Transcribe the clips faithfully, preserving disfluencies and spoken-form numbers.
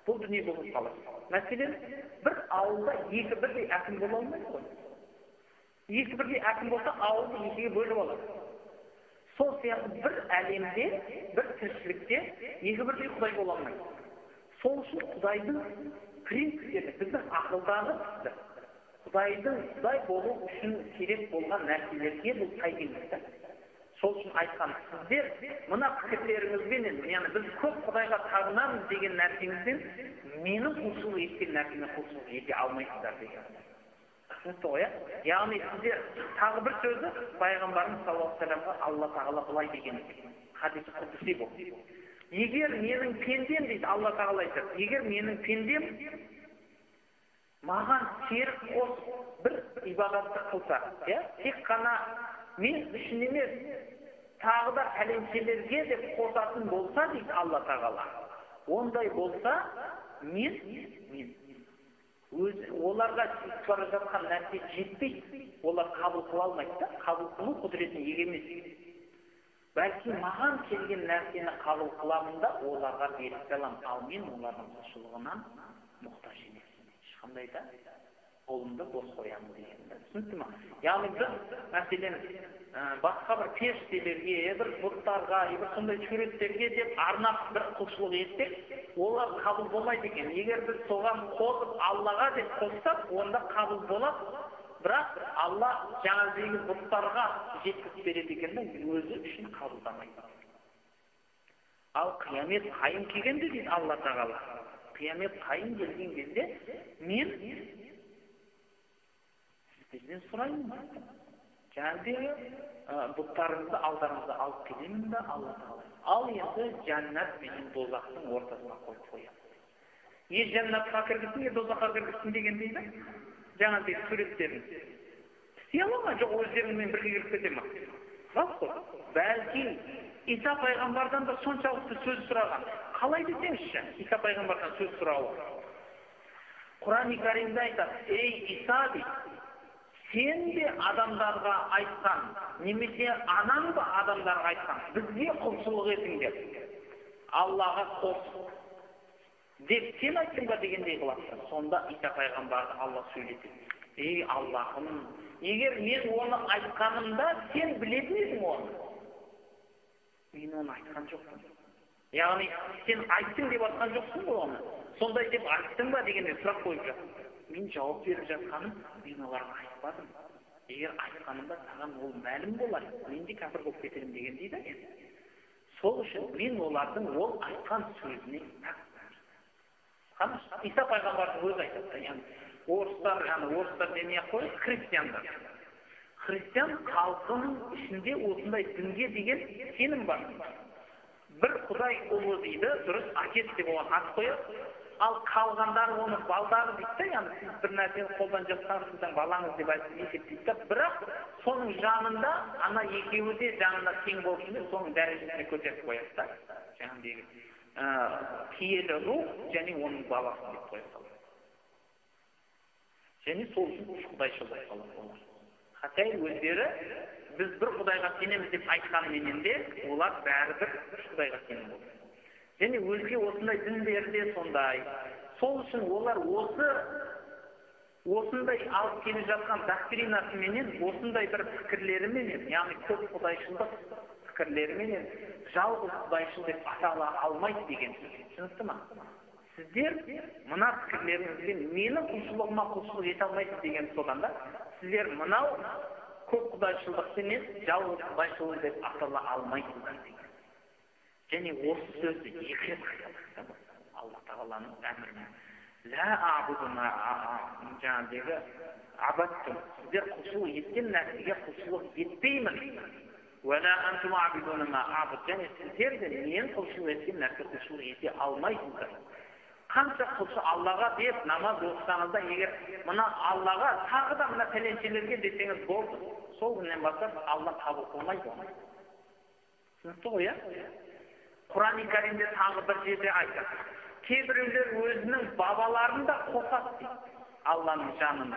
бұл дүние болып қалады. Мәселен, бір ауылда екі бірдей әкім бола алмайды ғой. Екі бірдей әкім болса, ауылды екіге бөліп алады. Сол сияқты бір әлемде, бір тіршілікте екі бірдей Құдай бола алмайды. Сол үшін Құдайдың принциптері, біздің ақылдағы Құдайдың Құдай болу үшін керек болған нәрселерге бұл сай келмейді. Сол үшін айтқан, сіздер мына пікірлеріңізбен, яғни біз көп Құдайға табынамыз деген нәрсеңізден менің құлшылық еткен нәрсеме құлшылық ете алмайсыздар деген. Түсінікті ғой, яғни сіздер тағы бір сөзі пайғамбарымыз саллаллаху алейхи ва саллямға Алла тағала былай деген хадис құдси бұл. Егер менің пендем дейді Алла тағала айтады, егер менің пендем маған серік қосып бір ибадатты қылса, тек қана мен үшін емес, тағы да пәленшелерге деп қосатын болса дейді Алла тағала. Ондай болса, мен мен өз оларға бара жатқан нәрсе жетпейді, олар қабыл қыла алмайды да, қабыл қылу құдіретіне ие емес. Бәлки маған келген нәрсені қабыл қыламын да оларға беріп аламын, ал мен олардың құлшылығынан мұқтаж емеспін. Ешқандай да қолымды бос қоямын деген. Түсінікті ме? Яғни біз мәселен басқа бір періштелерге, бір бұттарға, бір сондай суреттерге деп арнап бір құлшылық етсек, олар қабыл болмайды екен. Егер біз соған қосып Аллаға деп қоссақ, онда қабыл болады. Бірақ Алла жаңағы бұттарға жеткізіп береді екен, өзі үшін қабылдамайды. Ал қиямет қайым келгенде дейді Алла тағала. Қиямет қайым келген кезде мен сіздерден сұраймын. Жаңағы бұттарыңызды алдарыңызды алып келемін да Алла тағала. Ал енді жәннат мен дозақтың ортасына қойып қоямын. Е жәннатқа кіргізсін, е дозаққа кіргізсін деген дейді. Жаңағы суреттерін істей ала ма, жоқ өздеріңмен бірге кіріп кете ма? Рас қой. Бәлки Иса пайғамбардан да соншалықты сөз сұраған. Қалай десеңізші, Иса пайғамбардан сөз сұрауы. Құран-ы Каримде айтады, ей Иса дейді, сен де адамдарға айтқан, немесе анаң ба адамдарға айтқан, бізге құлшылық етіңдер, Аллаға қос деп сен айттың ба дегендей қылады. Сонда Иса пайғамбарды Алла сөйлетеді. Ей Аллахым, егер мен оны айтқанымда сен білетін едің оны. Мен оны айтқан жоқпын. Яғни сен айттың деп айтқан жоқсың ғой оны. Сондай деп айттың ба дегенде сұрақ қойып жатыр. Мен жауап беріп жатқаным, мен оларға айтпадым. Егер айтқанымда саған ол мәлім болар, мен де кәпір болып кетемін деген дейді. Сол үшін мен олардың ол айтқан сөзіне Иса пайғамбардың өзі айтады. Яғни орыстар, яғни орыстар демей ақ қойып, христиандар. Христиан халқының ішінде осындай дінге деген сенім бар. Бір Құдай ұлы дейді, дұрыс әкесі деп оған ат қояды. Ал қалғандар оны балдары дейді, яғни сіз бір нәрсені қолдан жасқан сіздің балаңыз деп айтып есептейді. Бірақ соның жанында ана екеуі де жанында тең болып жүрсе, соның дәрежесіне көтеріп қояды да. Жаңағыдегі киелі рух және оның баласы деп қояды. Және сол үшін үш құдайшыл болып қалады олар. Хотя өздері біз бір Құдайға сенеміз деп айтқанменен де олар бәрібір үш Құдайға сенім болды. Және өзге осындай діндерде сондай. Сол үшін олар осы осындай алып келе жатқан доктринасыменен, осындай бір пікірлеріменен, яғни көп құдайшылдық пікірлеріменен жалғыз құдайшыл деп атала алмайды деген сөз. Түсінікті ме? Сіздер мына пікірлеріңізбен менің құлшылығыма құлшылық ете алмайсыз деген содан да, сіздер мынау көп құдайшылдықпенен жалғыз құдайшыл деп атала алмайсыздар деген. Және осы сөзді екі рет айтады Алла тағаланың әмірімен. Ла аъбудуна жаңағыдегі абаттым. Сіздер құлшылық еткен нәрсеге құлшылық етпеймін. Уәлә антум аъбудуна ма аъбуд. Және сіздер де мен құлшылық еткен нәрсеге құлшылық ете алмайсыздар. Қанша құлшы Аллаға деп намаз оқысаңыз да, егер мына Аллаға тағы да мына пәленшелерге десеңіз болды, сол күннен бастап Алла қабыл қылмайды оны. Түсінікті ғой, иә? Құран-ы Каримде тағы бір жерде айтады. Кейбіреулер өзінің бабаларын да қосады дейді, Алланың жанына.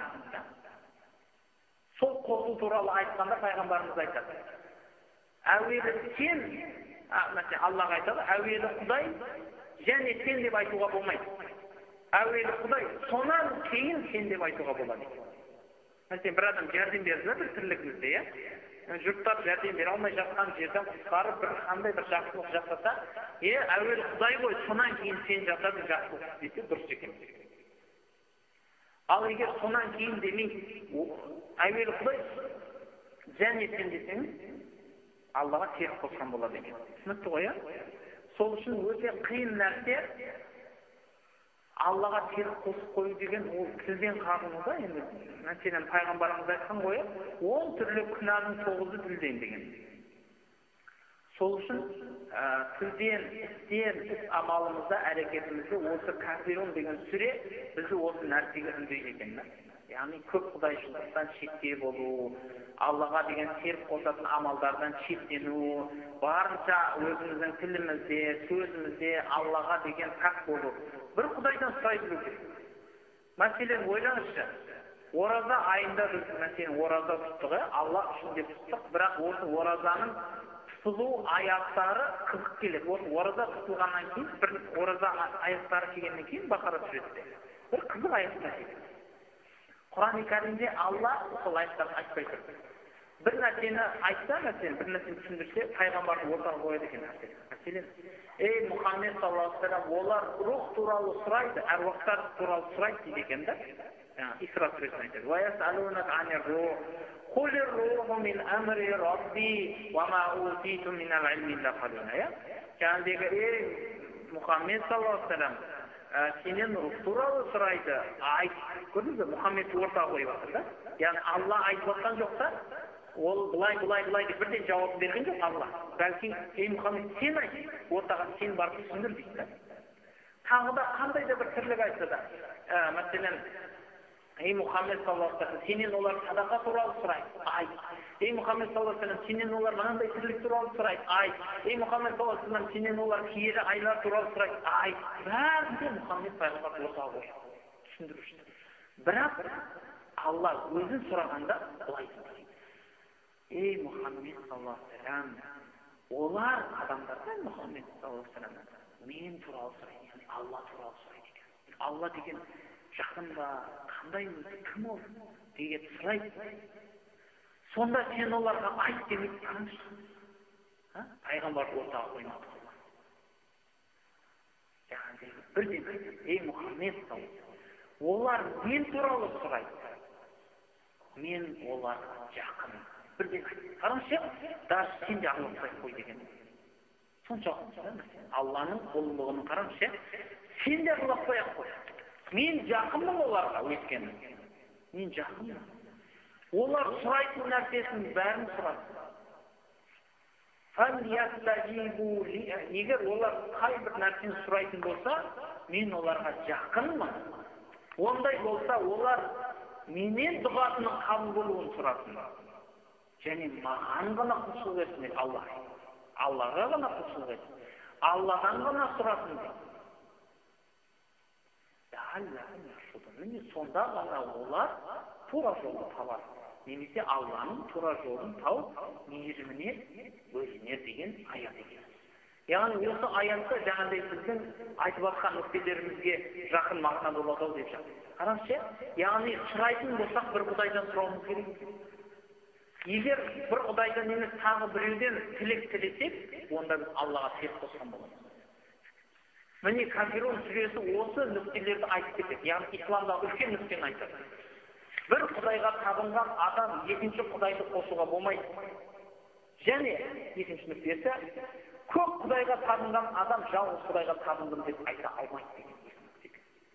Сол қосу туралы айтқанда пайғамбарымыз айтады. Әуелі сен, Аллаға айтады, әуелі Құдай, және сен деп айтуға болмайды. әуелі Құдай, сонан кейін сен деп айтуға болады. Мәселен, бір адам жәрдем берді, бір тірлігімізде, иә? Жұрттар жәрдем бере алмай жатқан жерден құтқарып, бір қандай бір жақсылық жасаса, е, әуелі Құдай ғой, сонан кейін сен жасадың жақсылық десе дұрыс екен. Ал егер сонан кейін демей, әуелі Құдай, және сен десеңіз, Аллаға серік қосқан болады екен. Түсінікті ғой, иә? Сол үшін өте қиын нәрсе Аллаға серік қосып қою деген ол тілден қағыну да, енді мәселен пайғамбарымыз айтқан ғой, он түрлі күнәнің тоғызы тілден деген. Сол үшін тілден, істен, іс амалымызда, әрекетімізде осы кафирун деген сүре бізді осы нәрсеге үндейді екен. Яғни көп құдайшылдықтан шектеу болу, Аллаға деген серік қосатын амалдардан шектену, барынша өзіміздің тілімізде, сөзімізде Аллаға деген пәк болу. Бір Құдайдан сұрай білу керек. Мәселен, ойлаңызшы, ораза айында біз мәселен ораза тұттық, Алла үшін деп тұттық, бірақ осы оразаның тұтылу аяқтары қызық келеді. Осы ораза тұтылғаннан кейін, бір ораза аяқтары келгеннен кейін Бақара сүресінде бір қызық аяқтар келеді. Құран-ы Кәрімде Алла сол аяттарды айтпай тұр. Бір нәрсені айтса, мәселен, бір нәрсені түсіндірсе, пайғамбарды ортаға қояды екен. Мәселен, ей Мұхаммед саллаллаху алейхи ва саллям, олар рух туралы сұрайды, әруақтар туралы сұрайды дейді екен да. Исра сүресінде айтады. Ва ясалунак анир рух, қулир руху мин амри рабби, ва ма утиту минал илми илля қалила. Жаңағыдегі, ей Мұхаммед саллаллаху алейхи ва саллям, сенен рух туралы сұрайды. Айт, көрдіңіз бе, Мұхаммедті ортаға қойып жатыр да. Яғни Алла айтып жатқан жоқ та, ол былай, былай, былай деп бірден жауап берген жоқ Алла. Бәлки, ей Мұхаммед, сен айт, ортаға сен барып түсіндір дейді. Тағы да қандай да бір тірлік айтса да, мәселен, ей Мұхаммед саллаллаху алейхи ва саллям, сенен олар садақа туралы сұрайды. Айт. Ей Мұхаммед саллаллаху алейхи ва саллям, сенен олар мынандай тірлік туралы сұрайды. Айт. Ей Мұхаммед саллаллаху алейхи ва саллям, сенен олар киелі айлар туралы сұрайды. Айт. Бәрінде Мұхаммед пайғамбар ортаға қойды. Түсіндіру үшін. Бірақ Алла өзін сұрағанда былай дейді. Ей Мұхаммед саллаллаху алейхи ва саллям, олар адамдардан Мұхаммед саллаллаху алейхи ва саллям мен туралы сұрайды, яғни Алла туралы сұрайды екен. Алла деген жақын ба, қандай өзі, кім ол деген сұрайды. Сонда сен оларға айт демейді, қараңызшы. Пайғамбарды ортаға қоймады. Яғни бірден, ей Мұхаммед саллаллаху алейхи ва саллям, олар мен туралы сұрайды. Мен оларға жақын. Бірден қараңызшы, даже сен де араласпай қой деген. Соншалық Алланың ұлылығының қараңызшы, сен де араласпай қой. Мен жақынмын оларға өйткені. Мен жақынмын. Олар сұрайтын нәрсесін бәрін сұрады. Егер олар қай бір нәрсені сұрайтын болса, мен оларға жақынмын. Ондай болса, олар менен дұғасының қабыл болуын сұратын. Және маған ғана құлшылық етсін дейді Алла. Аллаға ғана құлшылық етсін. Алладан ғана сұратын дейді. Міне сонда ғана олар тура жолды табар. Немесе Алланың тура жолын тауып, мейіріміне бөлінер деген аят екен. Яғни осы аятта жаңағыдай біздің айтып жатқан нүктелерімізге жақын мағына болады деп жатыр. Қараңызшы, яғни сұрайтын болсақ бір Құдайдан сұрауымыз керек. Егер бір Құдайдан емес тағы біреуден тілек тілесек, онда біз Аллаға серік қосқан боламыз. Міне Кафирун сүресі осы нүктелерді айтып кетеді. Яғни исламдағы үлкен нүктені айтады. Бір Құдайға табынған адам екінші Құдайды қосуға болмайды. Және екінші нүктесі, көп Құдайға табынған адам жалғыз Құдайға табындым деп айта алмайды деген нүкте.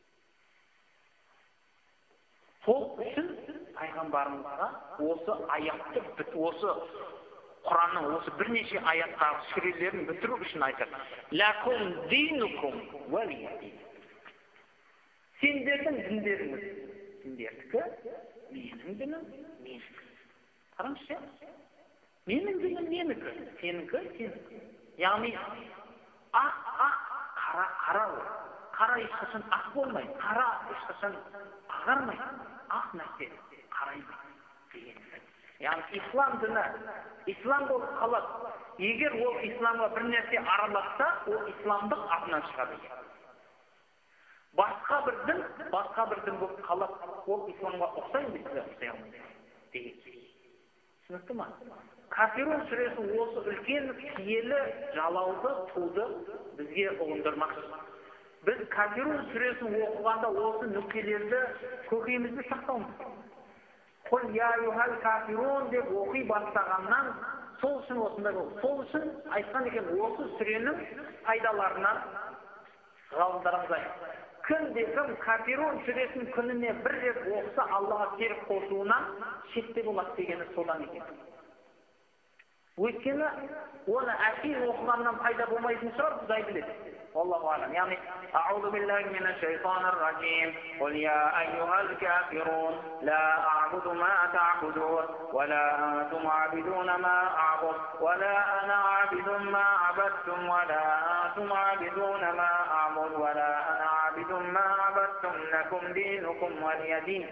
Сол үшін пайғамбарымызға осы аятты, осы Құранның осы бірнеше аяттағы сүрелерін бітіру үшін айтады. Лакум динукум валия дин. Сендердің діндеріңіз, сендердікі, менің дінім, менікі. Қараңызшы, менің дінім менікі, сенікі, сенікі. Яғни ақ, ақ, қара, қара ол. Қара ешқашан ақ болмайды, қара ешқашан ағармайды, ақ нәрсе қараймайды деген. Яғни ислам діні, ислам болып қалады. Егер ол исламға бір нәрсе араласса, ол исламдық атынан шығады. Басқа басқа бір дін басқа бір дін болып қалады, ол исламға ұқсайды ма, ұқсай алмайды деген сөз. Түсінікті ма? Кафирун сүресі осы үлкен киелі жалауды туды бізге ұғындырмақшы. Біз Кафирун сүресін оқығанда осы нүктелерді көкейімізде сақтауымыз. Құл я юхал кафирун деп оқи бастағаннан сол үшін осындай болды. Сол үшін айтқан екен, осы сүренің пайдаларынан ғалымдарымыз айтты. Кім-де-кім Кафирун сүресін күніне бір рет оқыса, Аллаға серік қосуынан шетте болады дегені содан екен. Өйткені оны әшейін оқығаннан пайда болмайтын шығар, Құдай біледі. Аллаху алам. Яғни, аузу биллахи минаш шайтанир ражим. Қул я айюхал кафирун, ла а'буду ма та'будун, ва ла антум абидуна ма а'буд, ва ла ана абидун ма абадтум, ва ла антум абидуна ма а'буд, ва ла ана абидун ма абадтум, лакум динукум валия дин.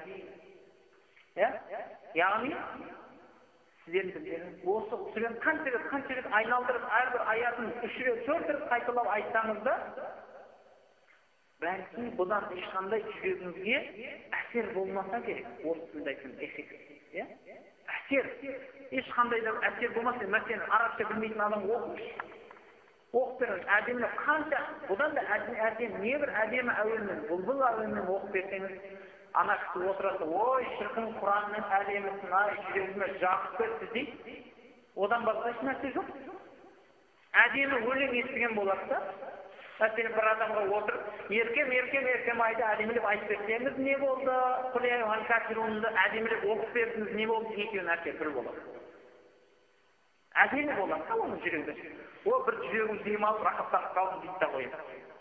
Яғни, осы сүрені қанша рет қанша рет айналдырып, әрбір аятын үш рет төрт рет қайталап айтсаңыз да, бәлки бұдан ешқандай жүрегіңізге әсер болмаса керек. Осы тілді айтқан эффект. Әсер, ешқандай да әсер болмаса, мәселен, арабша білмейтін адам оқыш. Оқып беріңіз, әдемі қанша, бұдан да әдемі, небір әдемі әуенмен, бұлбұл әуенмен оқып берсеңіз, ана кісі отырады, ой, шіркін Құранның әлемісін, ай, жүрегіме жақып берді дейді. Одан басқа еш нәрсе жоқ. Әдемі өлең естіген болады да. Мәселен, бір адамға отырып, еркем, еркем, еркем айды әдемілеп айтып берсеңіз, не болды? Құл я юхал кафирунды әдемілеп оқып бердіңіз, не болды? Екеуі нәрсе бір болады. Әдемі болады, оның жүрегі. Ол бір жүрегім демалып, рахаттанып қалдым дейді да қояды.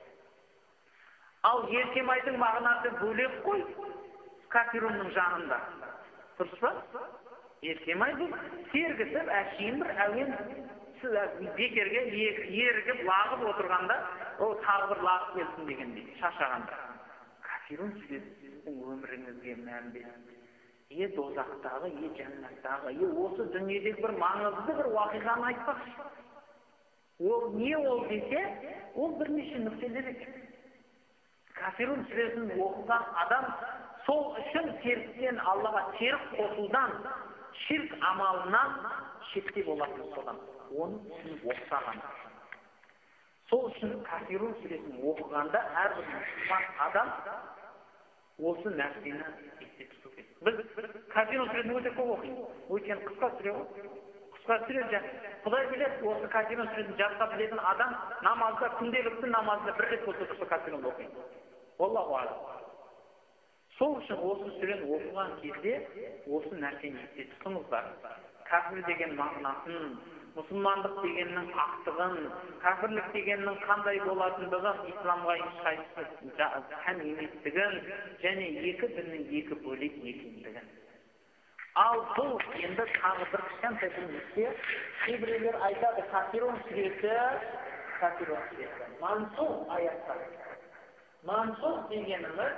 Ал еркем айдың мағынасы бөлек қой. Кафирунның жанында. Дұрыс па? Еркем айды сергісіп, әшейін бір әуен бекерге ерігіп, лағып отырғанда, ол тағы бір лағып келсін дегендей, шашағанда. Кафирун сіздің өміріңізге мән береді. Е дозақтағы, е жәннаттағы, е осы дүниедегі бір маңызды бір уақиғаны айтпақшы. Ол не ол десе, ол бірнеше нүктелер екен. Кафирун сүресін оқыған адам сол үшін серіктен Аллаға серік қосудан, ширк амалынан шетте болатын содан. Оны түсініп оқысаған. Сол үшін Кафирун сүресін оқығанда әрбір мұсылман адам осы нәрсені есте тұту керек. Біз Кафирун сүресін өте көп оқимыз. Өйткені қысқа сүре ғой. Қысқа сүре Құдай біледі, осы Кафирун сүресін жатқа білетін адам намазда, күнделікті намазда бір рет болса тұрса Кафирун оқиды. Аллаху алам. Сол үшін осы сүрені оқыған кезде осы нәрсені есте тұтыңыздар. Кәфір деген мағынасын, мұсылмандық дегеннің ақтығын, кәфірлік дегеннің қандай болатындығын, исламға ешқайсысы тән еместігін және екі діннің екі бөлек екендігін. Ал бұл енді тағы бір кішкентай білместе, кейбіреулер айтады, Кафирун сүресі, Кафирун сүресі, мансух аяттар. Мансух дегеніміз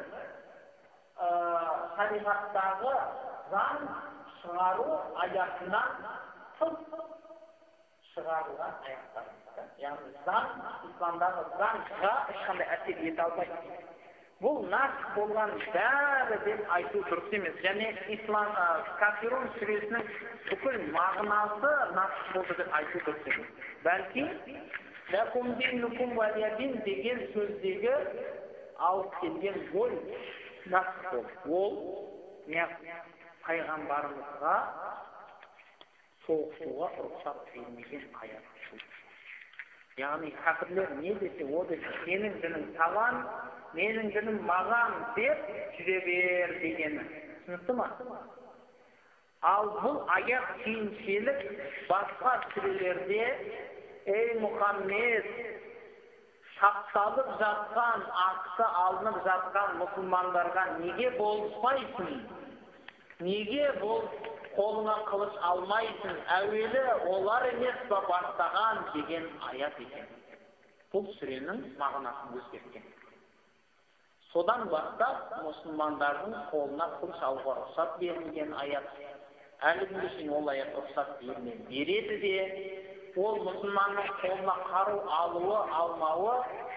шариғаттағы заң шығару аясынан тыс шығарылған аяттар. Яғни заң, исламдағы заңға ешқандай әсер ете алмайды. Бұл насх болған бәрі деп айту дұрыс емес. Және ислам Кафирун сүресінің бүкіл мағынасы насх болды деп айту дұрыс емес. Бәлки лакум динукум валия дин деген сөздегі алып келген ой насх болды. Ол пайғамбарымызға соғысуға рұқсат бермеген аят. Яғни кәпірлер не десе, о десе, сенің дінің саған, менің дінім маған деп жүре бер дегені. Түсінікті ма? Ал бұл аят кейіншелік басқа сүрелерде ей Мұхаммед, сақталып жатқан, ақысы алынып жатқан мұсылмандарға неге болыспайсың? Неге бол қолыңа қылыш алмайсың? Әуелі олар емес па бастаған деген аят екен. Бұл сүренің мағынасын өзгерткен. Содан бастап мұсылмандардың қолына қылыш алуға рұқсат берілген аят. Әлі күнге шейін ол аят рұқсат береді де, ол мұсылманның қолына қару алуы, алмауы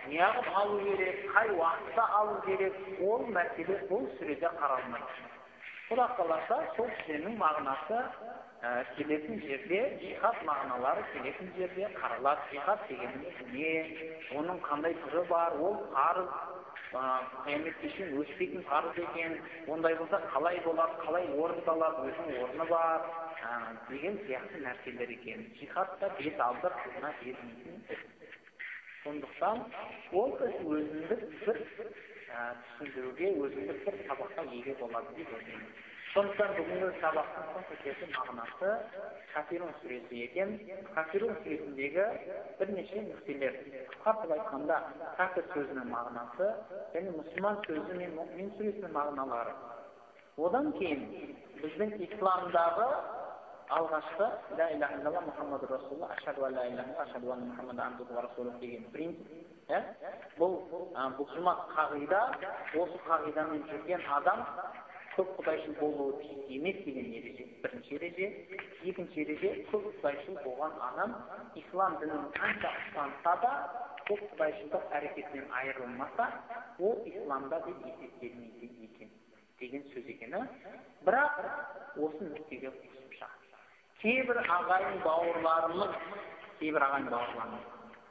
неғып алу керек, қай уақытта алу керек, ол мәселе бұл сүреде қаралмайды. Құда қаласа сол сүренің мағынасы келетін жерде, жихад мағыналары келетін жерде қаралады. Жихад дегеніміз не, оның қандай түрі бар, ол парыз, қияметке шейін өшпейтін парыз екен, ондай болса қалай болады, қалай орындалады, өзінің орны бар деген сияқты нәрселер екен. Жихад та бет алды қылына бермейтін іс. Сондықтан ол іс өзіндік бір түсіндіруге, өзіндік бір сабаққа еге болады деп ойлаймын. Сондықтан бүгінгі сабақтың конкретті мағынасы Кафирун сүресі екен. Кафирун сүресіндегі бірнеше нүктелер. Қысқартып айтқанда, кафир сөзінің мағынасы және мұсылман сөзі мен мұъмин сүресінің мағыналары. Одан кейін біздің исламдағы алғашқы ла иляха илlallah Мұхаммад Расулуллах, ашхаду ан ла иляха илlallah, ашхаду анна Мұхаммадан абдуху ва расулух деген принцип. Бұл бұзылмас қағида, осы қағидамен жүрген адам көп құдайшыл болуы тиіс емес деген ереже. Бірінші ереже. Екінші ереже, көп құдайшыл болған адам ислам дінін қанша ұстанса да, көп құдайшылдық әрекетінен айырылмаса, ол исламда деп есептелмейді екен деген сөз екені. Бірақ осы нүктеге қосымша. Кейбір ағайын бауырларымыз, кейбір ағайын бауырларымыз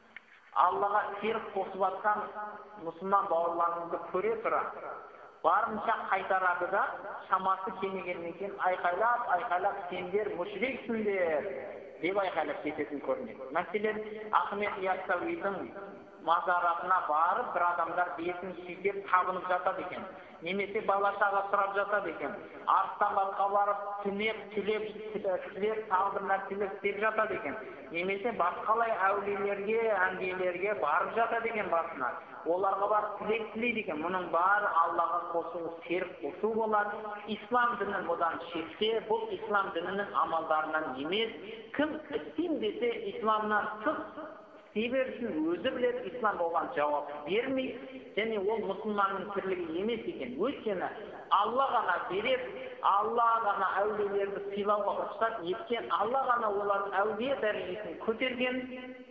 Аллаға серік қосып атқан мұсылман бауырларымызды көре тұра барынша қайтарады да, шамасы келмегеннен кейін айқайлап, айқайлап сендер мүшриксіңдер деп айқайлап кететін көрінеді. Мәселен, Ахмет Яссауидің мазаратына барып, бір адамдар бетін сүйкеп табынып жатады екен. Немесе бала-шаға сұрап жатады екен. Арыстанбатқа барып, түнеп, түлеп, түлеп, тағы бір нәрселер істеп жатады екен. Немесе басқалай әулиелерге, әмбиелерге барып жатады екен басына. Оларға бар тілек тілейді екен. Мұның бар Аллаға қосу, серік қосу болады. Ислам дінін бұдан шекте, бұл ислам дінінің амалдарынан емес. Кім істейм десе исламнан тыс істей берсін, өзі біледі, ислам болған жауап бермей, және ол мұсылманның тірлігі емес екен. Өйткені Алла ғана береді, Алла ғана әулиелерді сыйлауға рұқсат еткен, Алла ғана олардың әулие дәрежесін көтерген.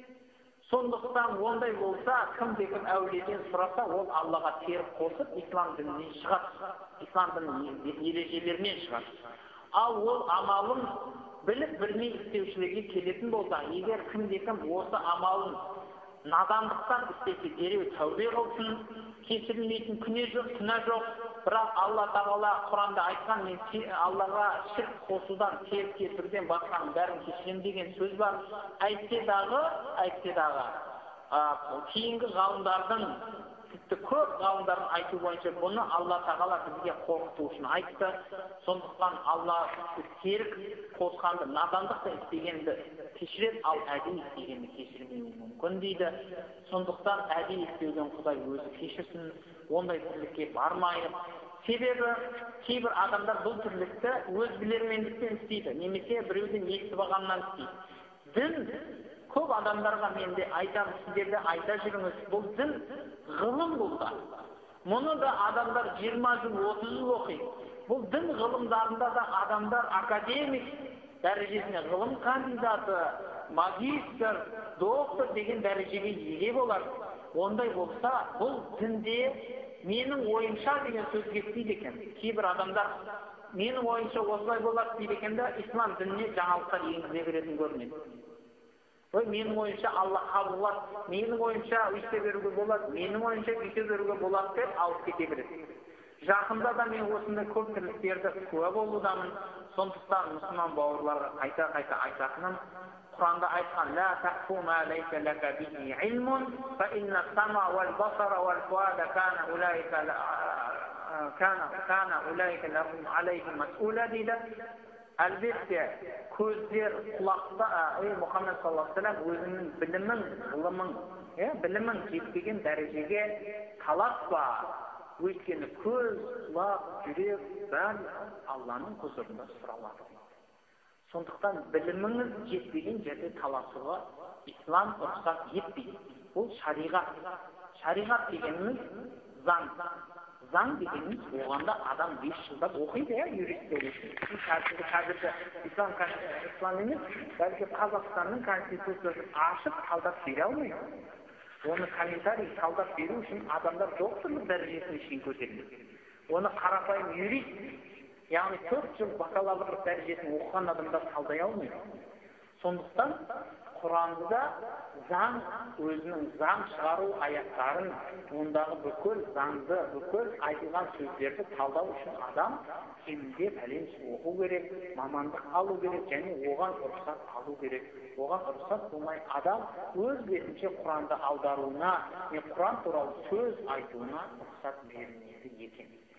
Сондықтан ондай болса, кім-кім әулиеден сұраса, ол Аллаға серік қосып, ислам дінінен шығады, ислам дінінің ережелерінен шығады. Ал ол амалын біліп білмей істеушілерге келетін болса, егер кім-кім осы амалын надандықтан істесе, дереу тәубе қылсын, кешірілмейтін күнә жоқ, күнә жоқ. Бірақ Алла Тағала Құранда айтқан, мен Аллаға ширк қосудан, теріс кетіруден басқаның бәрін кешірем деген сөз бар. Әйтсе дағы, әйтсе дағы, кейінгі ғалымдардың, тіпті көп ғалымдардың айту бойынша бұны Алла Тағала бізге қорқыту үшін айтты. Сондықтан Алла серік қосқанды, надандықты істегенді кешіреді, ал әділ істегенді кешірмеуі мүмкін дейді. Сондықтан әділ істеуден Құдай өзі кешірсін, ондай тірлікке бармайық. Себебі кейбір адамдар бұл тірлікті өз білермендіктен істейді, немесе біреуден естіп алғаннан істейді. Дін көп адамдарға мен де айтамын, сіздерде айта жүріңіз, бұл дін ғылым бұл да. Мұны да адамдар жиырма жыл, отыз жыл оқиды. Бұл дін ғылымдарында да адамдар академик дәрежесіне, ғылым кандидаты, магистр, доктор деген дәрежеге еге болады. Ондай болса, бұл дінде менің ойымша деген сөз кетпейді екен. Кейбір адамдар менің ойымша осылай болады дейді екен де, ислам дініне жаңалықтар енгізе беретін көрінеді. Ой, менің ойымша Алла қабылдады, менің ойымша өйте беруге болады, менің ойымша өйте беруге болады деп алып кете береді. Жақында да мен осындай көп тірліктерді куә болудамын. Сондықтан мұсылман бауырларға қайта-қайта айтатыным, Құранда айтқан: "Ла тақфу ма лайса лака бихи илмун, фа инна сама вал басара вал фуада кана улайка кана кана улайка лахум алейхи мас'ула" дейді. Әлбетте, көздер, құлақта, ей Мұхаммед саллаллаху алейхи ва саллям, өзінің білімін, ғылымын, білімін жетпеген дәрежеге таласпа. Өйткені көз, құлақ, жүрек бәрі Алланың құзырында сұралады. Сондықтан біліміңіз жетпеген жерде таласуға ислам рұқсат етпейді. Бұл шариғат. Шариғат дегеніміз заң. Заң дегеніміз оғанда адам бес жылдап оқиды, юрист болушы. Қазіргі қазіргі ислам ислам емес, бәлкі Қазақстанның конституциясын ашып талдап бере алмайды. Оны комментарий талдап беру үшін адамдар докторлық дәрежесіне шейін көтеріледі. Оны қарапайым юрист, яғни төрт жыл бакалаврлық дәрежесін оқыған адамдар талдай алмайды. Сондықтан Құранды заң, өзінің заң шығару аяттарын, ондағы бүкіл заңды, бүкіл айтылған сөздерді талдау үшін адам кемінде пәленше оқу керек, мамандық алу керек, және оған рұқсат алу керек. Оған рұқсат болмай адам өз бетінше Құранды аударуына, не Құран туралы сөз айтуына рұқсат берілмейді екен.